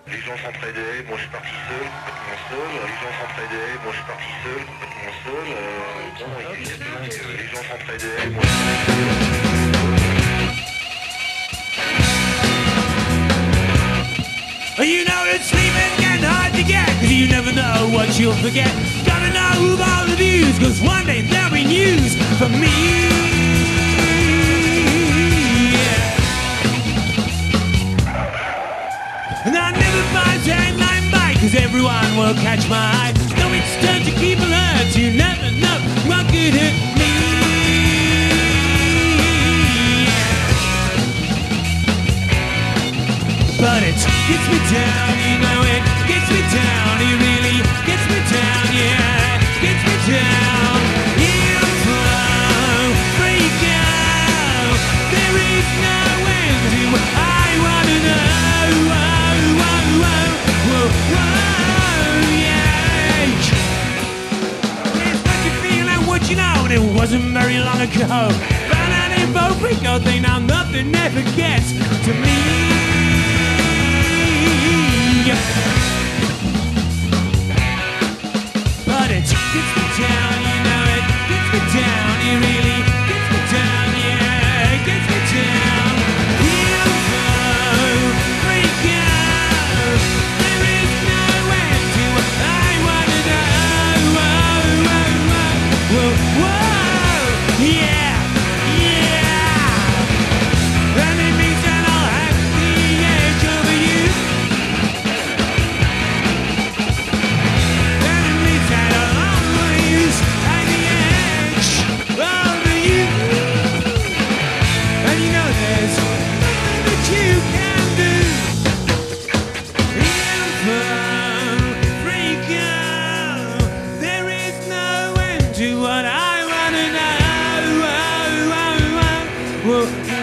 Les gens s'entraidaient, moi je suis parti seul, complètement seul. Les gens s'entraidaient, moi je suis parti seul, complètement seul. Bon, et puis les gens s'entraidaient, moi je suis parti seul. You know it's sleeping getting hard to get, cause you never know what you'll forget. Gotta know all the views, cause one day there'll be news for me. And I never find time by, cause everyone will catch my eye. Though it's time to keep alert, you never know what could hit me. But it gets me down, you know it gets me down. It really gets me down, yeah, it gets me down. You flow, freak out. There is no end to what I wanna know. Whoa, whoa, whoa, whoa, whoa, yeah. It's what you feel and what you know, and it wasn't very long ago. Found out they both freak out, they now nothing ever gets to me. But it gets me down, you know it gets me down. It really gets me down, yeah, it gets me down. Feel flow, freak out. There is no end to what I wanna know. Whoa, whoa, whoa, whoa, yeah, yeah. And it means that I'll have the edge over you. What I wanna know. Whoa, whoa, whoa, whoa.